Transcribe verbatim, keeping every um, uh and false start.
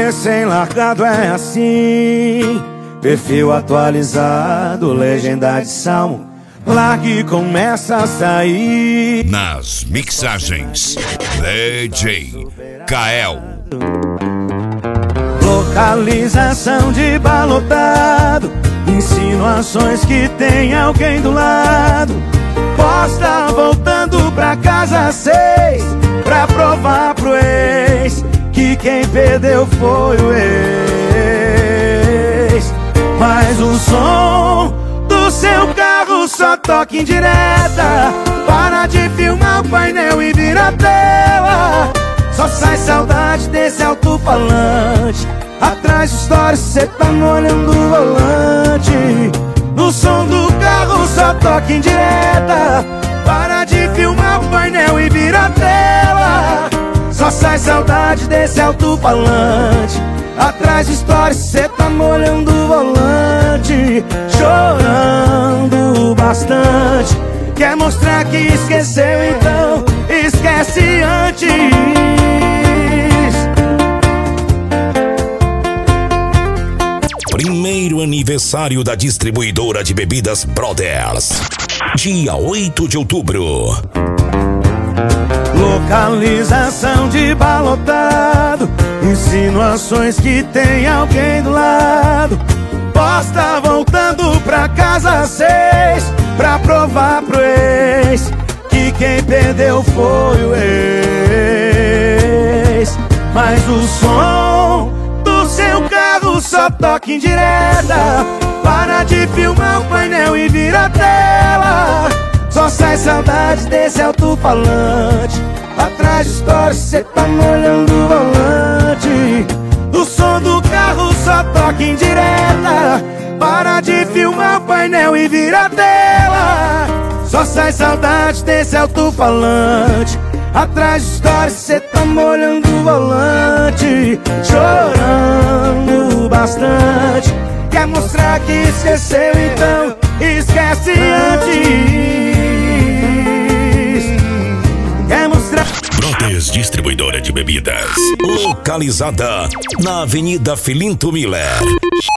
Recém-largado é assim, perfil atualizado, legenda de salmo, largue e começa a sair. Nas mixagens, D J Kael. Localização de balotado, insinuações que tem alguém do lado. Posta voltando pra casa às seis, pra provar pro ex que quem perdeu foi o ex. Mas o som do seu carro só toca em direta. Para de filmar o painel e vira a tela. Só sai saudade desse alto-falante. Atrás de stories cê tá molhando o volante. No som do carro só toca em direta. Para de filmar o painel e vira a tela. Só sai saudade desse alto-falante. Atrás de stories cê tá molhando o volante. Chorando bastante. Quer mostrar que esqueceu, então esquece antes. Primeiro aniversário da distribuidora de bebidas Brothers, dia oito de outubro. Localização de balotado, insinuações que tem alguém do lado. Posta voltando pra casa às seis, pra provar pro ex que quem perdeu foi o ex. Mas o som do seu carro só toca em direta. Para de filmar o painel e vira a tela. Só sai saudade desse alto-falante. Atrás de stories cê tá molhando o volante. O som do carro só toca em direta. Para de filmar o painel e vira a tela. Só sai saudade desse alto-falante. Atrás de stories cê tá molhando o volante. Chorando bastante. Quer mostrar que esqueceu, então esquece antes. Quer mostrar... Brothers Distribuidora de Bebidas, localizada na Avenida Filinto Miller,